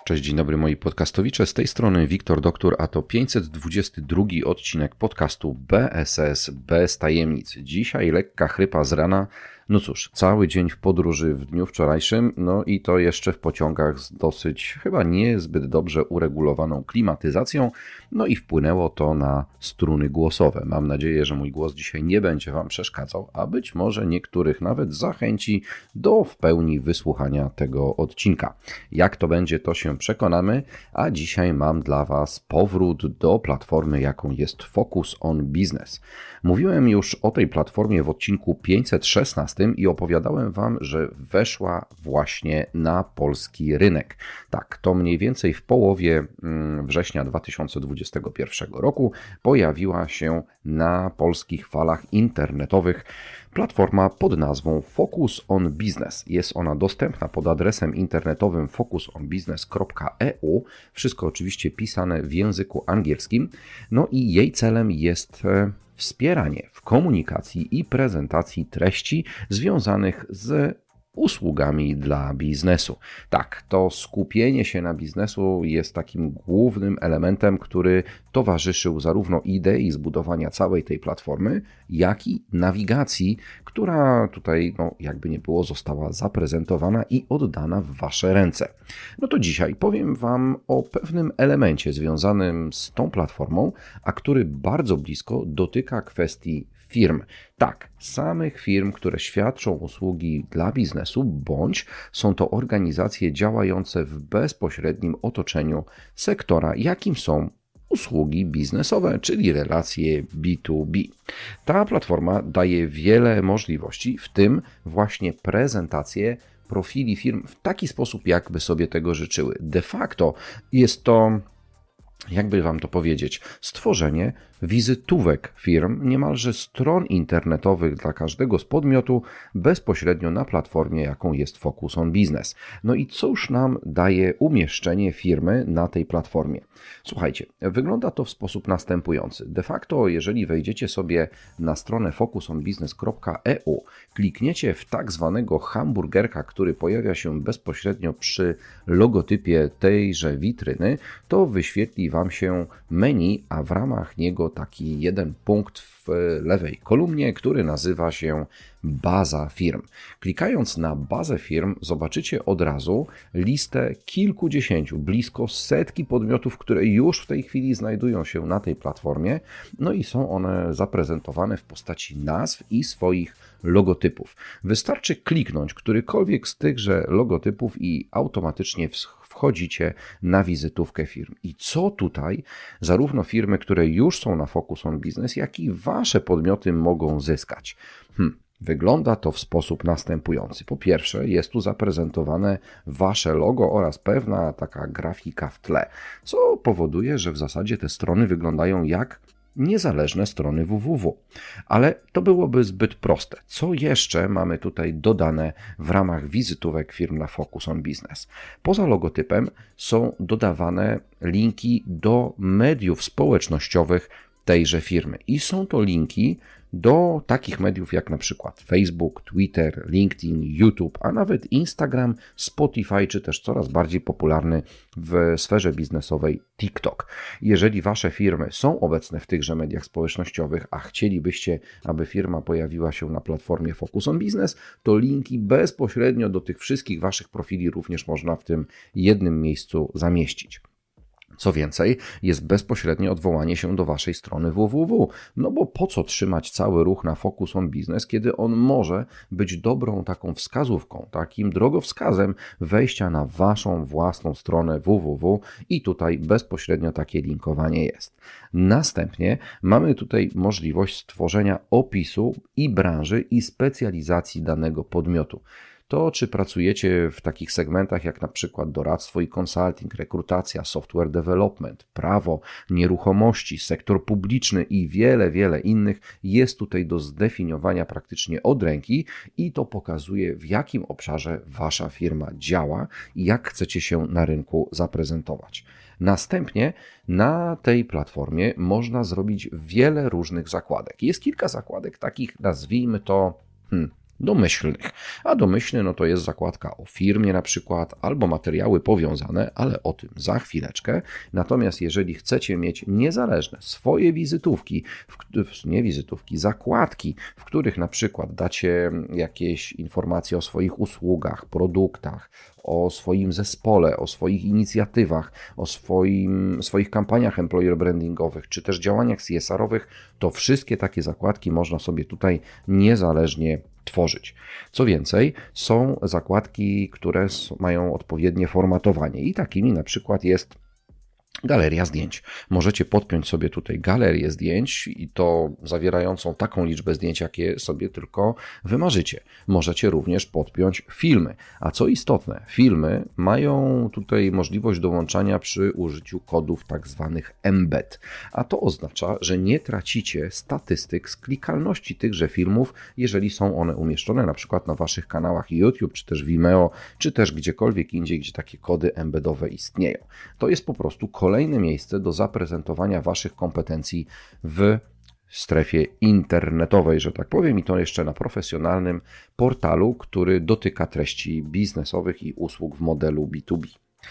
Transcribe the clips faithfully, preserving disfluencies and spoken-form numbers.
Cześć, dzień dobry moi podcastowicze, z tej strony Wiktor Doktor, a to pięćset dwudziesty drugi odcinek podcastu B S S bez tajemnic. Dzisiaj lekka chrypa z rana. No cóż, cały dzień w podróży w dniu wczorajszym, no i to jeszcze w pociągach z dosyć chyba niezbyt dobrze uregulowaną klimatyzacją, no i wpłynęło to na struny głosowe. Mam nadzieję, że mój głos dzisiaj nie będzie Wam przeszkadzał, a być może niektórych nawet zachęci do w pełni wysłuchania tego odcinka. Jak to będzie, to się przekonamy, a dzisiaj mam dla Was powrót do platformy, jaką jest Focus on Business. Mówiłem już o tej platformie w odcinku pięćset szesnastym i opowiadałem Wam, że weszła właśnie na polski rynek. Tak, to mniej więcej w połowie września dwa tysiące dwudziestego pierwszego roku pojawiła się na polskich falach internetowych platforma pod nazwą Focus on Business. Jest ona dostępna pod adresem internetowym focus on business kropka e u. Wszystko oczywiście pisane w języku angielskim. No i jej celem jest wspieranie w komunikacji i prezentacji treści związanych z usługami dla biznesu. Tak, to skupienie się na biznesu jest takim głównym elementem, który towarzyszył zarówno idei zbudowania całej tej platformy, jak i nawigacji, która tutaj, no jakby nie było, została zaprezentowana i oddana w Wasze ręce. No to dzisiaj powiem Wam o pewnym elemencie związanym z tą platformą, a który bardzo blisko dotyka kwestii firm. Tak, samych firm, które świadczą usługi dla biznesu, bądź są to organizacje działające w bezpośrednim otoczeniu sektora, jakim są usługi biznesowe, czyli relacje B dwa B. Ta platforma daje wiele możliwości, w tym właśnie prezentację profili firm w taki sposób, jakby sobie tego życzyły. De facto jest to, jakby Wam to powiedzieć, stworzenie wizytówek firm, niemalże stron internetowych dla każdego z podmiotu bezpośrednio na platformie, jaką jest Focus on Business. No i cóż nam daje umieszczenie firmy na tej platformie? Słuchajcie, wygląda to w sposób następujący. De facto, jeżeli wejdziecie sobie na stronę focus on business kropka e u, klikniecie w tak zwanego hamburgerka, który pojawia się bezpośrednio przy logotypie tejże witryny, to wyświetli Wam się menu, a w ramach niego taki jeden punkt w lewej kolumnie, który nazywa się baza firm. Klikając na bazę firm zobaczycie od razu listę kilkudziesięciu, blisko setki podmiotów, które już w tej chwili znajdują się na tej platformie, no i są one zaprezentowane w postaci nazw i swoich logotypów. Wystarczy kliknąć którykolwiek z tychże logotypów i automatycznie wchodzicie na wizytówkę firm. I co tutaj zarówno firmy, które już są na Focus on Business, jak i Wasze podmioty mogą zyskać? Hmm. Wygląda to w sposób następujący. Po pierwsze, jest tu zaprezentowane Wasze logo oraz pewna taka grafika w tle, co powoduje, że w zasadzie te strony wyglądają jak niezależne strony www. Ale to byłoby zbyt proste. Co jeszcze mamy tutaj dodane w ramach wizytówek firm na Focus on Business? Poza logotypem są dodawane linki do mediów społecznościowych tejże firmy. I są to linki do takich mediów jak na przykład Facebook, Twitter, LinkedIn, YouTube, a nawet Instagram, Spotify, czy też coraz bardziej popularny w sferze biznesowej TikTok. Jeżeli Wasze firmy są obecne w tychże mediach społecznościowych, a chcielibyście, aby firma pojawiła się na platformie Focus on Business, to linki bezpośrednio do tych wszystkich Waszych profili również można w tym jednym miejscu zamieścić. Co więcej, jest bezpośrednie odwołanie się do Waszej strony www. No bo po co trzymać cały ruch na Focus on Business, kiedy on może być dobrą taką wskazówką, takim drogowskazem wejścia na Waszą własną stronę www i tutaj bezpośrednio takie linkowanie jest. Następnie mamy tutaj możliwość stworzenia opisu i branży i specjalizacji danego podmiotu. To, czy pracujecie w takich segmentach jak na przykład doradztwo i consulting, rekrutacja, software development, prawo, nieruchomości, sektor publiczny i wiele, wiele innych, jest tutaj do zdefiniowania praktycznie od ręki i to pokazuje, w jakim obszarze Wasza firma działa i jak chcecie się na rynku zaprezentować. Następnie na tej platformie można zrobić wiele różnych zakładek. Jest kilka zakładek takich, nazwijmy to, hmm, domyślnych. A domyślny no to jest zakładka o firmie na przykład, albo materiały powiązane, ale o tym za chwileczkę. Natomiast jeżeli chcecie mieć niezależne swoje wizytówki, w, nie wizytówki, zakładki, w których na przykład dacie jakieś informacje o swoich usługach, produktach, o swoim zespole, o swoich inicjatywach, o swoim, swoich kampaniach employer brandingowych, czy też działaniach C S R-owych, to wszystkie takie zakładki można sobie tutaj niezależnie tworzyć. Co więcej, są zakładki, które mają odpowiednie formatowanie i takimi na przykład jest galeria zdjęć. Możecie podpiąć sobie tutaj galerię zdjęć i to zawierającą taką liczbę zdjęć, jakie sobie tylko wymarzycie. Możecie również podpiąć filmy. A co istotne, filmy mają tutaj możliwość dołączania przy użyciu kodów tak zwanych embed. A to oznacza, że nie tracicie statystyk z klikalności tychże filmów, jeżeli są one umieszczone na przykład na waszych kanałach YouTube, czy też Vimeo, czy też gdziekolwiek indziej, gdzie takie kody embedowe istnieją. To jest po prostu kolejne miejsce do zaprezentowania waszych kompetencji w strefie internetowej, że tak powiem, i to jeszcze na profesjonalnym portalu, który dotyka treści biznesowych i usług w modelu B dwa B.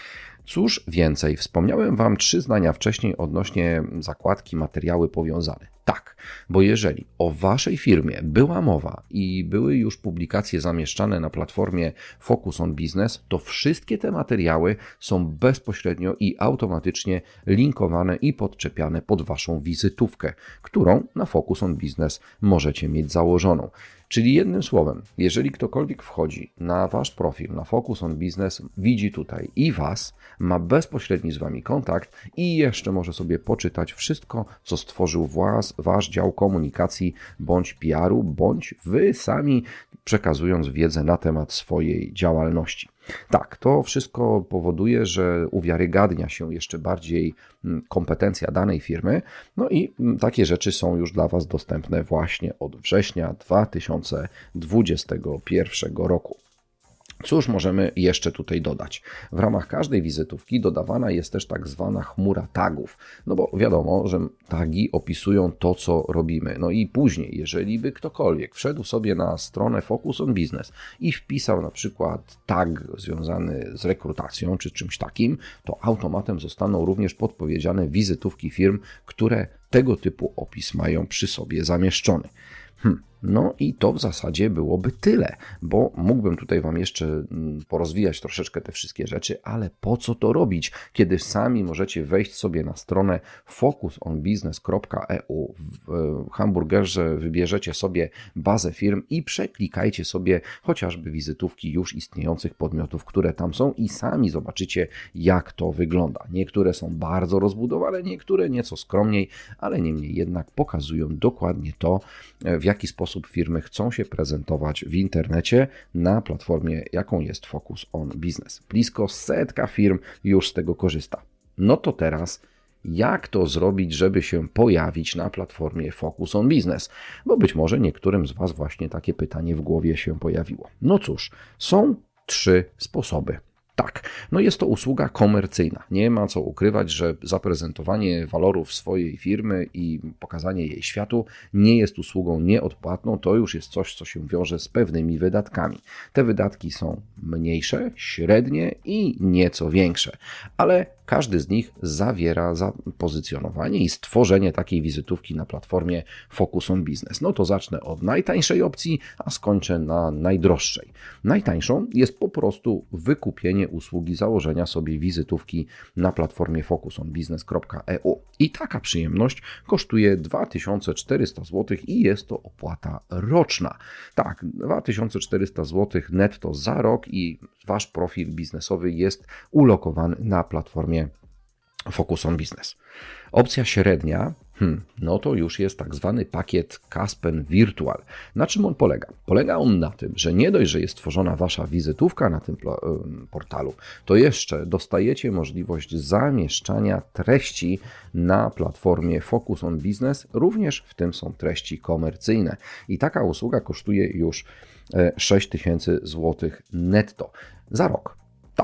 Cóż więcej, wspomniałem Wam trzy zdania wcześniej odnośnie zakładki materiały powiązane. Tak, bo jeżeli o Waszej firmie była mowa i były już publikacje zamieszczane na platformie Focus on Business, to wszystkie te materiały są bezpośrednio i automatycznie linkowane i podczepiane pod Waszą wizytówkę, którą na Focus on Business możecie mieć założoną. Czyli jednym słowem, jeżeli ktokolwiek wchodzi na Wasz profil, na Focus on Business, widzi tutaj i Was, ma bezpośredni z Wami kontakt i jeszcze może sobie poczytać wszystko, co stworzył was, Wasz dział komunikacji bądź P R-u, bądź Wy sami przekazując wiedzę na temat swojej działalności. Tak, to wszystko powoduje, że uwiarygadnia się jeszcze bardziej kompetencja danej firmy, no i takie rzeczy są już dla Was dostępne właśnie od września dwa tysiące dwudziestego pierwszego roku. Cóż możemy jeszcze tutaj dodać? W ramach każdej wizytówki dodawana jest też tak zwana chmura tagów, no bo wiadomo, że tagi opisują to, co robimy. No i później, jeżeli by ktokolwiek wszedł sobie na stronę Focus on Business i wpisał na przykład tag związany z rekrutacją czy czymś takim, to automatem zostaną również podpowiedziane wizytówki firm, które tego typu opis mają przy sobie zamieszczony. Hmm. No i to w zasadzie byłoby tyle, bo mógłbym tutaj Wam jeszcze porozwijać troszeczkę te wszystkie rzeczy, ale po co to robić, kiedy sami możecie wejść sobie na stronę focus on business kropka e u, w hamburgerze wybierzecie sobie bazę firm i przeklikajcie sobie chociażby wizytówki już istniejących podmiotów, które tam są i sami zobaczycie, jak to wygląda. Niektóre są bardzo rozbudowane, niektóre nieco skromniej, ale niemniej jednak pokazują dokładnie to, w jaki sposób firmy chcą się prezentować w internecie na platformie, jaką jest Focus on Business. Blisko setka firm już z tego korzysta. No to teraz, jak to zrobić, żeby się pojawić na platformie Focus on Business? Bo być może niektórym z Was właśnie takie pytanie w głowie się pojawiło. No cóż, są trzy sposoby. Tak, no jest to usługa komercyjna. Nie ma co ukrywać, że zaprezentowanie walorów swojej firmy i pokazanie jej światu nie jest usługą nieodpłatną. To już jest coś, co się wiąże z pewnymi wydatkami. Te wydatki są mniejsze, średnie i nieco większe, ale każdy z nich zawiera zapozycjonowanie i stworzenie takiej wizytówki na platformie Focus on Business. No to zacznę od najtańszej opcji, a skończę na najdroższej. Najtańszą jest po prostu wykupienie usługi założenia sobie wizytówki na platformie focus on business kropka e u. I taka przyjemność kosztuje dwa tysiące czterysta złotych i jest to opłata roczna. Tak, dwa tysiące czterysta złotych netto za rok i Wasz profil biznesowy jest ulokowany na platformie Focus on Business. Opcja średnia, hmm, no to już jest tak zwany pakiet Caspen Virtual. Na czym on polega? Polega on na tym, że nie dość, że jest tworzona Wasza wizytówka na tym portalu, to jeszcze dostajecie możliwość zamieszczania treści na platformie Focus on Business, również w tym są treści komercyjne. I taka usługa kosztuje już sześć tysięcy złotych netto za rok. Tak.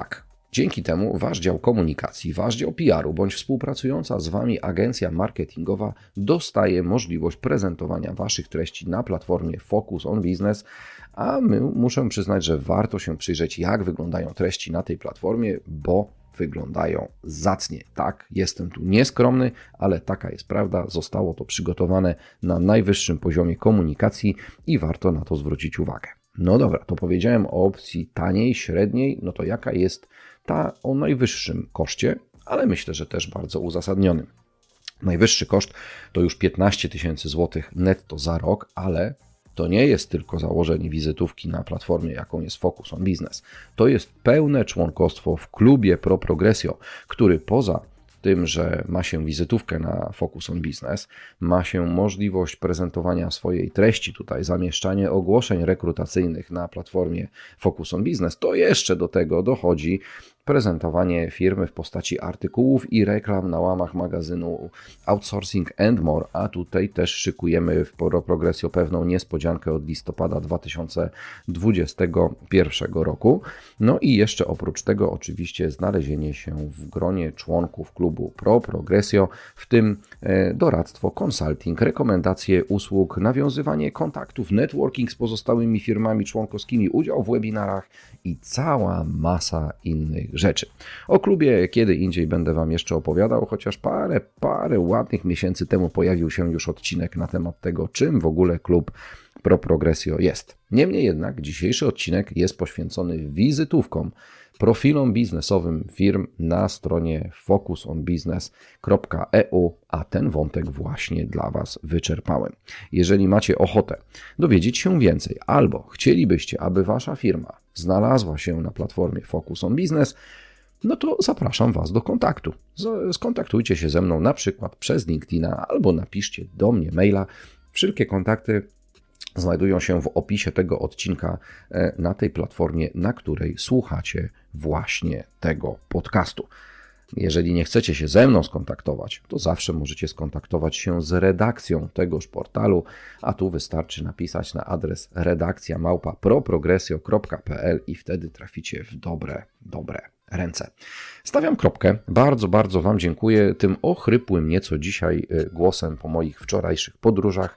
Dzięki temu Wasz dział komunikacji, Wasz dział P R u bądź współpracująca z Wami agencja marketingowa dostaje możliwość prezentowania Waszych treści na platformie Focus on Business, a my muszę przyznać, że warto się przyjrzeć, jak wyglądają treści na tej platformie, bo wyglądają zacnie. Tak, jestem tu nieskromny, ale taka jest prawda. Zostało to przygotowane na najwyższym poziomie komunikacji i warto na to zwrócić uwagę. No dobra, to powiedziałem o opcji taniej, średniej, no to jaka jest ta o najwyższym koszcie, ale myślę, że też bardzo uzasadnionym. Najwyższy koszt to już piętnaście tysięcy złotych netto za rok, ale to nie jest tylko założenie wizytówki na platformie, jaką jest Focus on Business. To jest pełne członkostwo w klubie Pro Progressio, który poza tym, że ma się wizytówkę na Focus on Business, ma się możliwość prezentowania swojej treści, tutaj zamieszczanie ogłoszeń rekrutacyjnych na platformie Focus on Business, to jeszcze do tego dochodzi prezentowanie firmy w postaci artykułów i reklam na łamach magazynu Outsourcing and More, a tutaj też szykujemy w Pro Progressio pewną niespodziankę od listopada dwa tysiące dwudziestego pierwszego roku. No i jeszcze oprócz tego oczywiście znalezienie się w gronie członków klubu Pro Progressio, w tym doradztwo, consulting, rekomendacje usług, nawiązywanie kontaktów, networking z pozostałymi firmami członkowskimi, udział w webinarach i cała masa innych rzeczy. O klubie kiedy indziej będę Wam jeszcze opowiadał, chociaż parę, parę ładnych miesięcy temu pojawił się już odcinek na temat tego, czym w ogóle klub Pro Progressio jest. Niemniej jednak dzisiejszy odcinek jest poświęcony wizytówkom, profilom biznesowym firm na stronie focus on business kropka e u, a ten wątek właśnie dla Was wyczerpałem. Jeżeli macie ochotę dowiedzieć się więcej albo chcielibyście, aby Wasza firma znalazła się na platformie Focus on Business, no to zapraszam Was do kontaktu. Skontaktujcie się ze mną na przykład przez LinkedIna albo napiszcie do mnie maila. Wszelkie kontakty znajdują się w opisie tego odcinka na tej platformie, na której słuchacie właśnie tego podcastu. Jeżeli nie chcecie się ze mną skontaktować, to zawsze możecie skontaktować się z redakcją tegoż portalu, a tu wystarczy napisać na adres redakcja małpa proprogressio kropka p l i wtedy traficie w dobre, dobre ręce. Stawiam kropkę. Bardzo, bardzo Wam dziękuję tym ochrypłym nieco dzisiaj głosem po moich wczorajszych podróżach.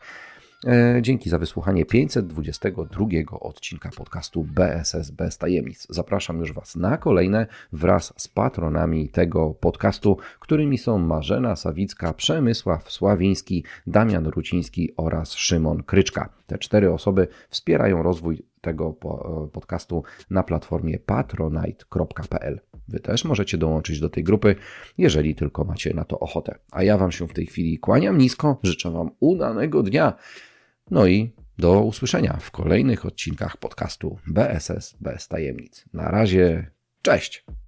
Dzięki za wysłuchanie pięćset dwudziestego drugiego odcinka podcastu B S S bez tajemnic. Zapraszam już Was na kolejne wraz z patronami tego podcastu, którymi są Marzena Sawicka, Przemysław Sławiński, Damian Ruciński oraz Szymon Kryczka. Te cztery osoby wspierają rozwój tego podcastu na platformie patronite kropka p l. Wy też możecie dołączyć do tej grupy, jeżeli tylko macie na to ochotę. A ja Wam się w tej chwili kłaniam nisko, życzę Wam udanego dnia. No i do usłyszenia w kolejnych odcinkach podcastu B S S bez tajemnic. Na razie, cześć!